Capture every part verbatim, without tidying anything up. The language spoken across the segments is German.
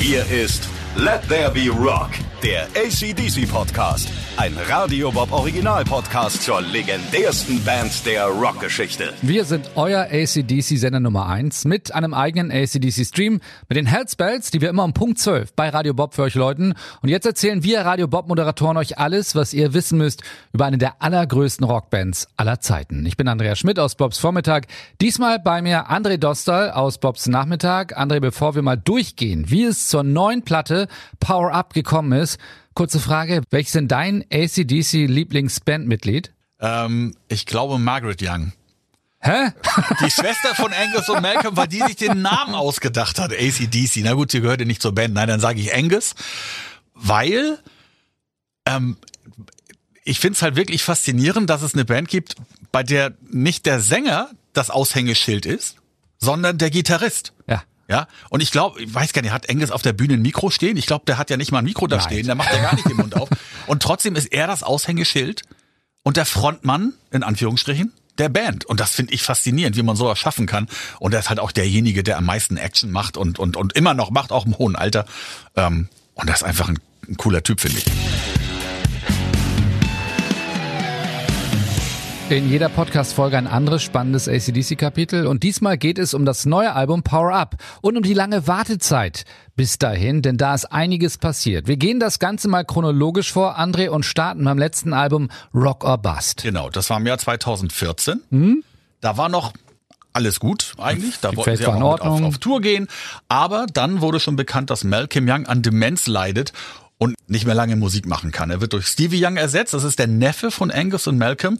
Hier ist Let There Be Rock, der A C D C Podcast. Ein Radio Bob Original Podcast zur legendärsten Band der Rockgeschichte. Wir sind euer A C D C-Sender Nummer eins mit einem eigenen A C D C-Stream mit den Health-Spells, die wir immer um Punkt zwölf bei Radio Bob für euch läuten. Und jetzt erzählen wir Radio Bob-Moderatoren euch alles, was ihr wissen müsst über eine der allergrößten Rockbands aller Zeiten. Ich bin Andreas Schmidt aus Bobs Vormittag. Diesmal bei mir André Dostal aus Bobs Nachmittag. André, bevor wir mal durchgehen, wie es zur neuen Platte Power Up gekommen ist, kurze Frage, welches ist denn dein A C D C-Lieblingsbandmitglied? Ähm, ich glaube Margaret Young. Hä? Die Schwester von Angus und Malcolm, weil die sich den Namen ausgedacht hat, A C D C. Na gut, sie gehörte nicht zur Band. Nein, dann sage ich Angus, weil ähm, ich finde es halt wirklich faszinierend, dass es eine Band gibt, bei der nicht der Sänger das Aushängeschild ist, sondern der Gitarrist. Ja. Ja, und ich glaube, ich weiß gar nicht, hat Angus auf der Bühne ein Mikro stehen? Ich glaube, der hat ja nicht mal ein Mikro da Nein. stehen, der macht ja gar nicht den Mund auf. Und trotzdem ist er das Aushängeschild und der Frontmann, in Anführungsstrichen, der Band. Und das finde ich faszinierend, wie man sowas schaffen kann. Und er ist halt auch derjenige, der am meisten Action macht und und und immer noch macht, auch im hohen Alter. Und das ist einfach ein, ein cooler Typ, finde ich. In jeder Podcast-Folge ein anderes spannendes A C D C-Kapitel und diesmal geht es um das neue Album Power Up und um die lange Wartezeit bis dahin, denn da ist einiges passiert. Wir gehen das Ganze mal chronologisch vor, André, und starten beim letzten Album Rock or Bust. Genau, das war im Jahr zweitausendvierzehn. Hm? Da war noch alles gut eigentlich, da Die wollten sie Welt war in auch mit auf, Ordnung. auf Tour gehen, aber dann wurde schon bekannt, dass Malcolm Young an Demenz leidet und nicht mehr lange Musik machen kann. Er wird durch Stevie Young ersetzt, das ist der Neffe von Angus und Malcolm.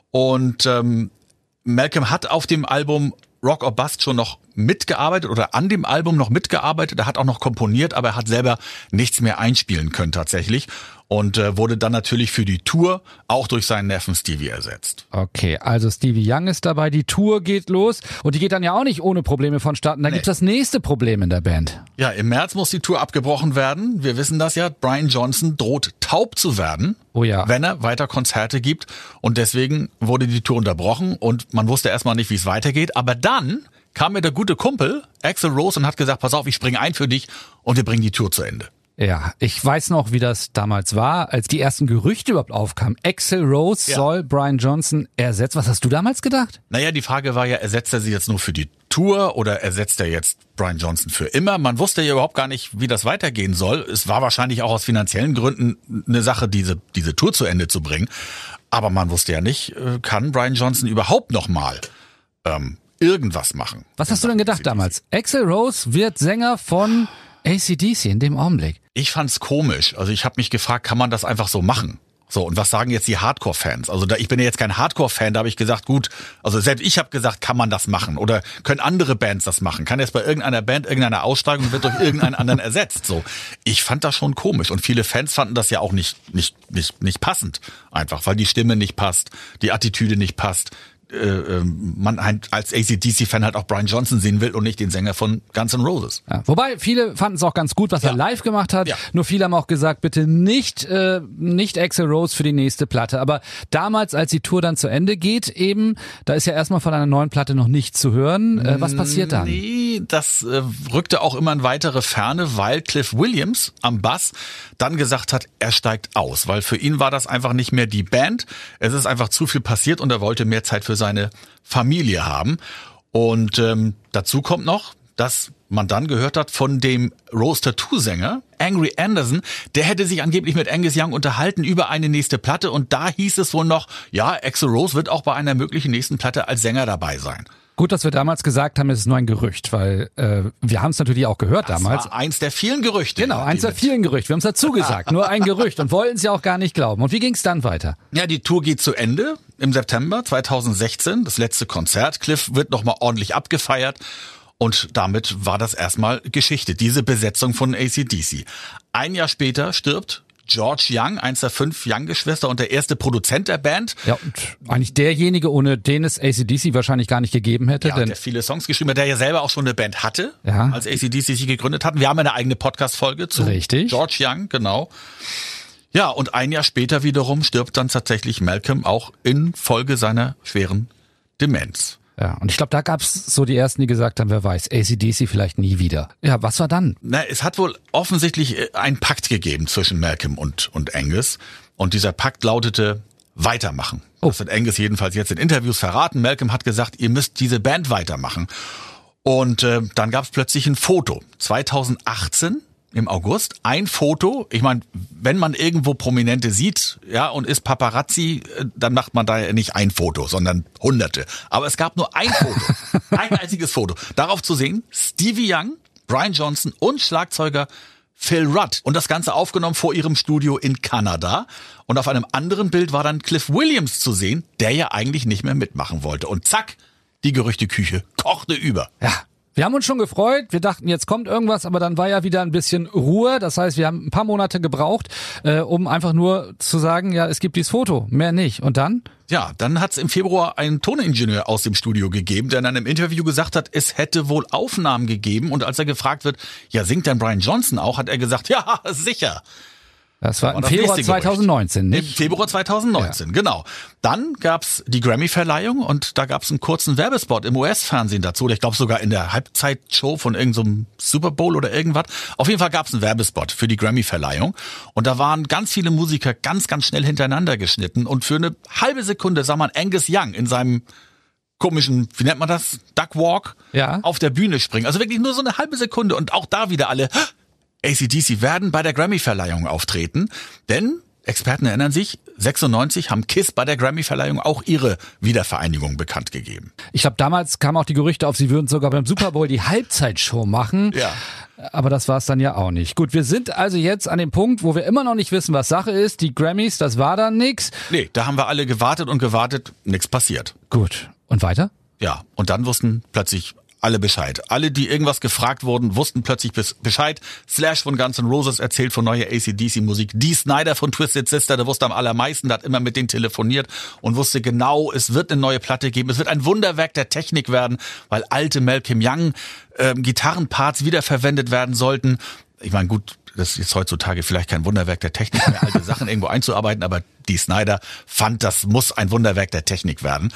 Und ähm, Malcolm hat auf dem Album Rock or Bust schon noch mitgearbeitet oder an dem Album noch mitgearbeitet. Er hat auch noch komponiert, aber er hat selber nichts mehr einspielen können tatsächlich. Und äh, wurde dann natürlich für die Tour auch durch seinen Neffen Stevie ersetzt. Okay, also Stevie Young ist dabei, die Tour geht los und die geht dann ja auch nicht ohne Probleme vonstatten. Da Nee. gibt's das nächste Problem in der Band. Ja, im März muss die Tour abgebrochen werden. Wir wissen das ja. Brian Johnson droht taub zu werden, Oh ja. wenn er weiter Konzerte gibt. Und deswegen wurde die Tour unterbrochen und man wusste erstmal nicht, wie es weitergeht. Aber dann kam mir der gute Kumpel Axl Rose und hat gesagt, pass auf, ich springe ein für dich und wir bringen die Tour zu Ende. Ja, ich weiß noch, wie das damals war, als die ersten Gerüchte überhaupt aufkamen. Axl Rose Ja. soll Brian Johnson ersetzen. Was hast du damals gedacht? Naja, die Frage war ja, ersetzt er sie jetzt nur für die Tour oder ersetzt er jetzt Brian Johnson für immer? Man wusste ja überhaupt gar nicht, wie das weitergehen soll. Es war wahrscheinlich auch aus finanziellen Gründen eine Sache, diese, diese Tour zu Ende zu bringen. Aber man wusste ja nicht, kann Brian Johnson überhaupt noch mal ähm, irgendwas machen? Was hast du denn gedacht damals? Axl Rose wird Sänger von A C D C in dem Augenblick. Ich fand's komisch. Also ich habe mich gefragt, kann man das einfach so machen? So, und was sagen jetzt die Hardcore-Fans? Also da, ich bin ja jetzt kein Hardcore-Fan, da habe ich gesagt, gut, also selbst ich habe gesagt, kann man das machen? Oder können andere Bands das machen? Kann jetzt bei irgendeiner Band irgendeiner aussteigen und wird durch irgendeinen anderen ersetzt? So, ich fand das schon komisch und viele Fans fanden das ja auch nicht nicht nicht nicht passend, einfach, weil die Stimme nicht passt, die Attitüde nicht passt. Äh, man als A C D C-Fan halt auch Brian Johnson sehen will und nicht den Sänger von Guns N' Roses. Ja, wobei, viele fanden es auch ganz gut, was Ja. er live gemacht hat. Ja. Nur viele haben auch gesagt, bitte nicht äh, nicht Axl Rose für die nächste Platte. Aber damals, als die Tour dann zu Ende geht, eben, da ist ja erstmal von einer neuen Platte noch nichts zu hören. Äh, was passiert dann? Nee, das äh, rückte auch immer in weitere Ferne, weil Cliff Williams am Bass dann gesagt hat, er steigt aus. Weil für ihn war das einfach nicht mehr die Band. Es ist einfach zu viel passiert und er wollte mehr Zeit für seine Familie haben. Und ähm, dazu kommt noch, dass man dann gehört hat von dem Rose-Tattoo-Sänger Angry Anderson, der hätte sich angeblich mit Angus Young unterhalten über eine nächste Platte und da hieß es wohl noch, ja, Axl Rose wird auch bei einer möglichen nächsten Platte als Sänger dabei sein. Gut, dass wir damals gesagt haben, es ist nur ein Gerücht, weil äh, wir haben es natürlich auch gehört Das damals. war eins der vielen Gerüchte. Genau, eins der vielen Gerüchte. Wir haben es dazu gesagt, nur ein Gerücht und wollten es ja auch gar nicht glauben. Und wie ging es dann weiter? Ja, die Tour geht zu Ende im September zweitausendsechzehn, das letzte Konzert. Cliff wird nochmal ordentlich abgefeiert und damit war das erstmal Geschichte, diese Besetzung von A C D C. Ein Jahr später stirbt George Young, eins der fünf Young-Geschwister und der erste Produzent der Band. Ja, und eigentlich derjenige, ohne den es A C D C wahrscheinlich gar nicht gegeben hätte. Ja, denn der viele Songs geschrieben hat, der ja selber auch schon eine Band hatte, Ja. als A C D C sich gegründet hatten. Wir haben eine eigene Podcast-Folge zu Richtig. George Young, genau. Ja, und ein Jahr später wiederum stirbt dann tatsächlich Malcolm auch infolge seiner schweren Demenz. Ja, und ich glaube, da gab's so die ersten, die gesagt haben, wer weiß, A C D C vielleicht nie wieder. Ja, was war dann? Na, es hat wohl offensichtlich einen Pakt gegeben zwischen Malcolm und, und Angus. Und dieser Pakt lautete, weitermachen. Oh. Das hat Angus jedenfalls jetzt in Interviews verraten. Malcolm hat gesagt, ihr müsst diese Band weitermachen. Und äh, dann gab's plötzlich ein Foto. zweitausendachtzehn im August, ein Foto. Ich meine, wenn man irgendwo Prominente sieht, ja, und ist Paparazzi, dann macht man da ja nicht ein Foto, sondern hunderte. Aber es gab nur ein Foto, ein einziges Foto. Darauf zu sehen, Stevie Young, Brian Johnson und Schlagzeuger Phil Rudd. Und das Ganze aufgenommen vor ihrem Studio in Kanada. Und auf einem anderen Bild war dann Cliff Williams zu sehen, der ja eigentlich nicht mehr mitmachen wollte. Und zack, die Gerüchteküche kochte über. Ja. Wir haben uns schon gefreut, wir dachten, jetzt kommt irgendwas, aber dann war ja wieder ein bisschen Ruhe. Das heißt, wir haben ein paar Monate gebraucht, äh, um einfach nur zu sagen, ja, es gibt dieses Foto, mehr nicht. Und dann? Ja, dann hat es im Februar einen Toningenieur aus dem Studio gegeben, der in einem Interview gesagt hat, es hätte wohl Aufnahmen gegeben. Und als er gefragt wird, ja, singt denn Brian Johnson auch, hat er gesagt, ja, sicher. Das war im Februar zweitausendneunzehn, nicht? Im Februar zweitausendneunzehn, ja. Genau. Dann gab's die Grammy-Verleihung und da gab's einen kurzen Werbespot im U S-Fernsehen dazu. Ich glaube sogar in der Halbzeitshow von irgendeinem so Super Bowl oder irgendwas. Auf jeden Fall gab's einen Werbespot für die Grammy-Verleihung. Und da waren ganz viele Musiker ganz, ganz schnell hintereinander geschnitten. Und für eine halbe Sekunde sah man Angus Young in seinem komischen, wie nennt man das, Duckwalk, ja, auf der Bühne springen. Also wirklich nur so eine halbe Sekunde. Und auch da wieder alle... A C D C werden bei der Grammy-Verleihung auftreten, denn Experten erinnern sich, sechsundneunzig haben KISS bei der Grammy-Verleihung auch ihre Wiedervereinigung bekannt gegeben. Ich glaube, damals kamen auch die Gerüchte auf, sie würden sogar beim Super Bowl die Halbzeitshow machen. Ja. Aber das war es dann ja auch nicht. Gut, wir sind also jetzt an dem Punkt, wo wir immer noch nicht wissen, was Sache ist. Die Grammys, das war dann nix. Nee, da haben wir alle gewartet und gewartet, nichts passiert. Gut. Und weiter? Ja, und dann wussten plötzlich alle Bescheid. Alle, die irgendwas gefragt wurden, wussten plötzlich Bescheid. Slash von Guns N' Roses erzählt von neuer A C D C-Musik. Dee Snider von Twisted Sister, der wusste am allermeisten, der hat immer mit denen telefoniert und wusste genau, es wird eine neue Platte geben. Es wird ein Wunderwerk der Technik werden, weil alte Malcolm Young äh, Gitarrenparts wiederverwendet werden sollten. Ich meine, gut, das ist jetzt heutzutage vielleicht kein Wunderwerk der Technik mehr, alte Sachen irgendwo einzuarbeiten, aber Dee Snider fand, das muss ein Wunderwerk der Technik werden.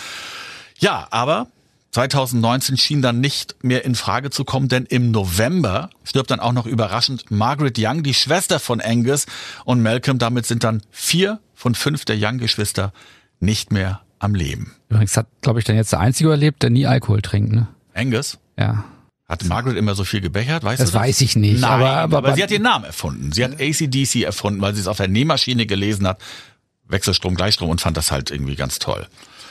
Ja, aber zweitausendneunzehn schien dann nicht mehr in Frage zu kommen, denn im November stirbt dann auch noch überraschend Margaret Young, die Schwester von Angus und Malcolm. Damit sind dann vier von fünf der Young-Geschwister nicht mehr am Leben. Übrigens hat, glaube ich, dann jetzt der Einzige überlebt, der nie Alkohol trinkt, ne? Angus? Ja. Hat Margaret immer so viel gebechert, weißt das du das? Das weiß ich nicht. Nein, aber, aber, aber sie hat den Namen erfunden. Sie hat A C D C erfunden, weil sie es auf der Nähmaschine gelesen hat. Wechselstrom, Gleichstrom und fand das halt irgendwie ganz toll.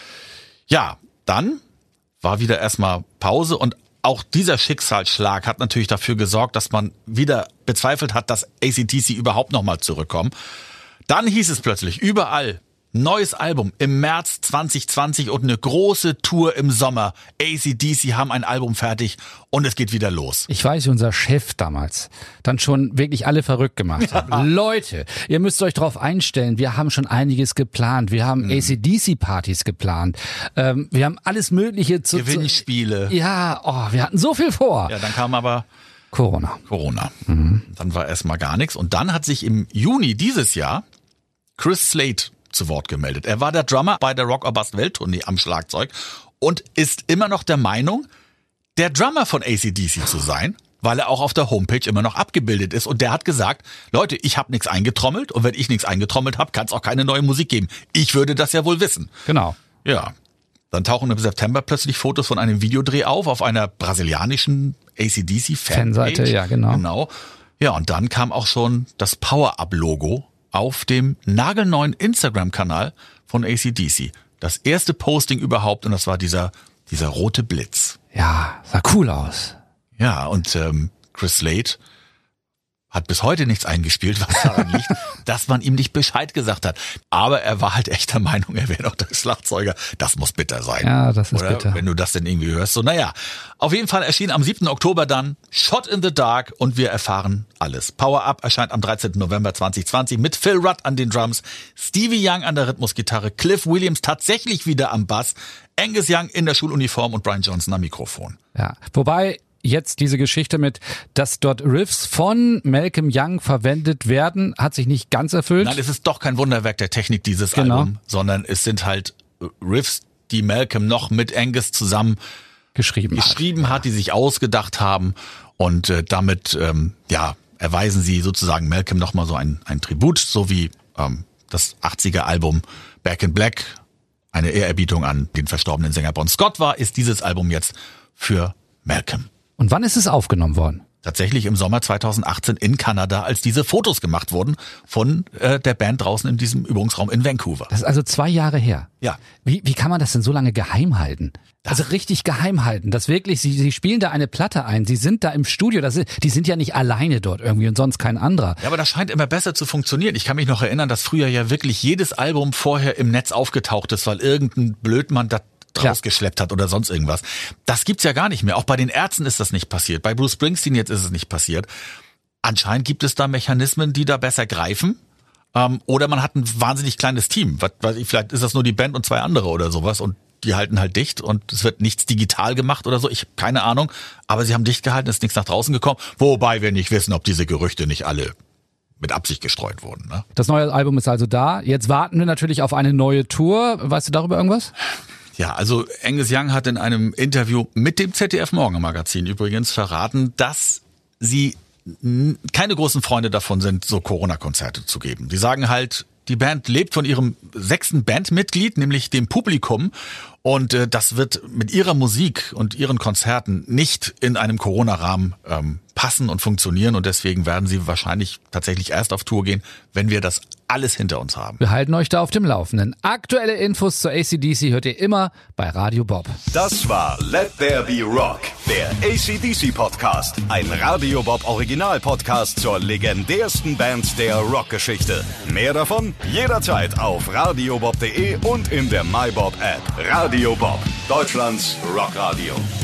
Ja, dann war wieder erstmal Pause und auch dieser Schicksalsschlag hat natürlich dafür gesorgt, dass man wieder bezweifelt hat, dass A C D C überhaupt nochmal zurückkommen. Dann hieß es plötzlich überall, neues Album im März zwanzig zwanzig und eine große Tour im Sommer. A C D C haben ein Album fertig und es geht wieder los. Ich weiß, wie unser Chef damals dann schon wirklich alle verrückt gemacht hat. Ja. Leute, ihr müsst euch darauf einstellen, wir haben schon einiges geplant. Wir haben mhm. A C D C-Partys geplant. Ähm, wir haben alles Mögliche zu... Gewinnspiele. Zu, ja, oh, wir hatten so viel vor. Ja, dann kam aber... Corona. Corona. Mhm. Dann war erstmal gar nichts. Und dann hat sich im Juni dieses Jahr Chris Slade zu Wort gemeldet. Er war der Drummer bei der Rock or Bust Welttournee am Schlagzeug und ist immer noch der Meinung, der Drummer von A C D C zu sein, weil er auch auf der Homepage immer noch abgebildet ist. Und der hat gesagt, Leute, ich habe nichts eingetrommelt und wenn ich nichts eingetrommelt habe, kann es auch keine neue Musik geben. Ich würde das ja wohl wissen. Genau. Ja. Dann tauchen im September plötzlich Fotos von einem Videodreh auf, auf einer brasilianischen A C D C-Fanpage. Fanseite, ja, genau. Genau. Ja, und dann kam auch schon das Power-Up-Logo auf dem nagelneuen Instagram-Kanal von A C D C. Das erste Posting überhaupt und das war dieser dieser rote Blitz. Ja, sah cool aus. Ja, und ähm, Chris Slade hat bis heute nichts eingespielt, was daran liegt, dass man ihm nicht Bescheid gesagt hat. Aber er war halt echt der Meinung, er wäre doch der Schlagzeuger. Das muss bitter sein. Ja, das ist Oder bitter. Wenn du das denn irgendwie hörst. So, naja, auf jeden Fall erschien am siebten Oktober dann Shot in the Dark und wir erfahren alles. Power Up erscheint am dreizehnten November zwanzig zwanzig mit Phil Rudd an den Drums, Stevie Young an der Rhythmusgitarre, Cliff Williams tatsächlich wieder am Bass, Angus Young in der Schuluniform und Brian Johnson am Mikrofon. Ja, wobei jetzt diese Geschichte mit, dass dort Riffs von Malcolm Young verwendet werden, hat sich nicht ganz erfüllt. Nein, es ist doch kein Wunderwerk der Technik, dieses genau. Album, sondern es sind halt Riffs, die Malcolm noch mit Angus zusammen geschrieben, geschrieben hat, hat, die sich ausgedacht haben. Und äh, damit ähm, ja erweisen sie sozusagen Malcolm nochmal so ein, ein Tribut, so wie ähm, das achtziger-Album Back in Black eine Ehrerbietung an den verstorbenen Sänger Bon Scott war, ist dieses Album jetzt für Malcolm. Und wann ist es aufgenommen worden? Tatsächlich im Sommer zweitausendachtzehn in Kanada, als diese Fotos gemacht wurden von äh, der Band draußen in diesem Übungsraum in Vancouver. Das ist also zwei Jahre her. Ja. Wie, wie kann man das denn so lange geheim halten? Also richtig geheim halten. Das wirklich, sie, sie spielen da eine Platte ein, sie sind da im Studio, das ist, die sind ja nicht alleine dort irgendwie und sonst kein anderer. Ja, aber das scheint immer besser zu funktionieren. Ich kann mich noch erinnern, dass früher ja wirklich jedes Album vorher im Netz aufgetaucht ist, weil irgendein Blödmann das rausgeschleppt hat oder sonst irgendwas. Das gibt's ja gar nicht mehr. Auch bei den Ärzten ist das nicht passiert. Bei Bruce Springsteen jetzt ist es nicht passiert. Anscheinend gibt es da Mechanismen, die da besser greifen. Ähm, oder man hat ein wahnsinnig kleines Team. Was, weiß ich, vielleicht ist das nur die Band und zwei andere oder sowas und die halten halt dicht und es wird nichts digital gemacht oder so. Ich habe keine Ahnung. Aber sie haben dicht gehalten, ist nichts nach draußen gekommen. Wobei wir nicht wissen, ob diese Gerüchte nicht alle mit Absicht gestreut wurden. Ne? Das neue Album ist also da. Jetzt warten wir natürlich auf eine neue Tour. Weißt du darüber irgendwas? Ja, also Angus Young hat in einem Interview mit dem Z D F Morgenmagazin übrigens verraten, dass sie keine großen Freunde davon sind, so Corona-Konzerte zu geben. Die sagen halt, die Band lebt von ihrem sechsten Bandmitglied, nämlich dem Publikum. Und äh, das wird mit ihrer Musik und ihren Konzerten nicht in einem Corona-Rahmen ähm, passen und funktionieren. Und deswegen werden sie wahrscheinlich tatsächlich erst auf Tour gehen, wenn wir das alles hinter uns haben. Wir halten euch da auf dem Laufenden. Aktuelle Infos zur A C D C hört ihr immer bei Radio Bob. Das war Let There Be Rock, der A C D C Podcast. Ein Radio Bob Original Podcast zur legendärsten Band der Rockgeschichte. Mehr davon jederzeit auf radiobob punkt de und in der MyBob App. Radio Bob, Deutschlands Rockradio.